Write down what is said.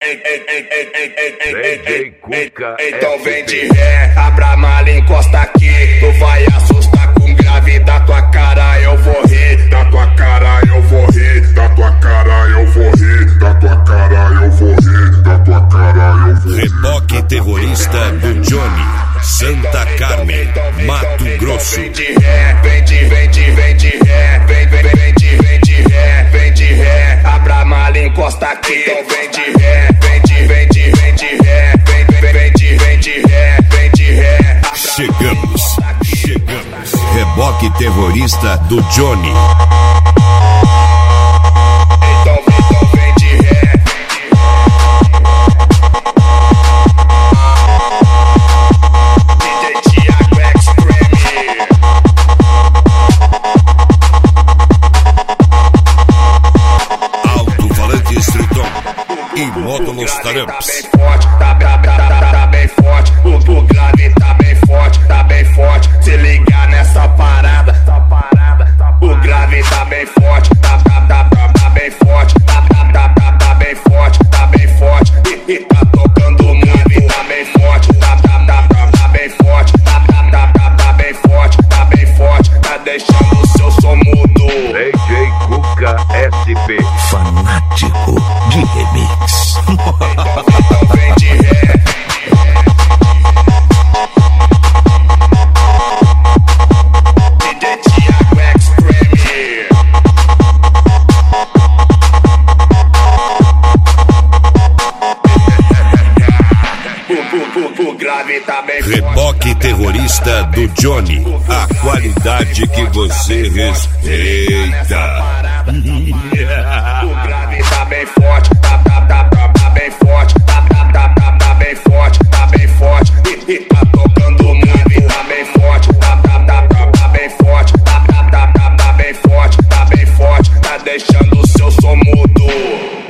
DJ Cuca. Então vem de ré, abra a mala, encosta aqui. Tu vai assustar com grave da tua cara, eu vou rir. Da tua cara eu vou rir, da tua cara eu vou rir, da tua cara eu vou rir, da tua cara eu vou rir. Reboque terrorista do Johnny, Santa Carmen, Mato Grosso. Vem de ré, vem de ré, vem de ré, vem de ré, abra a mala, encosta aqui. Então vem de ré, vem de ré, vem de ré. Chegamos. Reboque terrorista do Johnny. Então vem de ré. DJ Thiago Extreme. Alto-falante Estritão e módulos taramps. Tá bem forte, o grave tá bem forte, tá bem forte. Se ligar nessa parada, o grave tá bem forte, tá bem forte, tá bem forte, tá bem forte. E tá tocando o grave, tá bem forte, tá bem forte, tá bem forte, tá bem forte. Tá deixando o seu som mudo. DJ Cuca SP. Fanático de remix. Então vem de ré. DJ Thiago Extreme. O grave tá bem forte. Reboque terrorista do Johnny, a qualidade que você respeita. O grave tá bem forte, tá bem forte, tá bem forte, tá bem forte. E tá tocando o grave, tá bem forte, tá bem forte, tá bem forte, tá bem forte. Tá deixando o seu som mudo.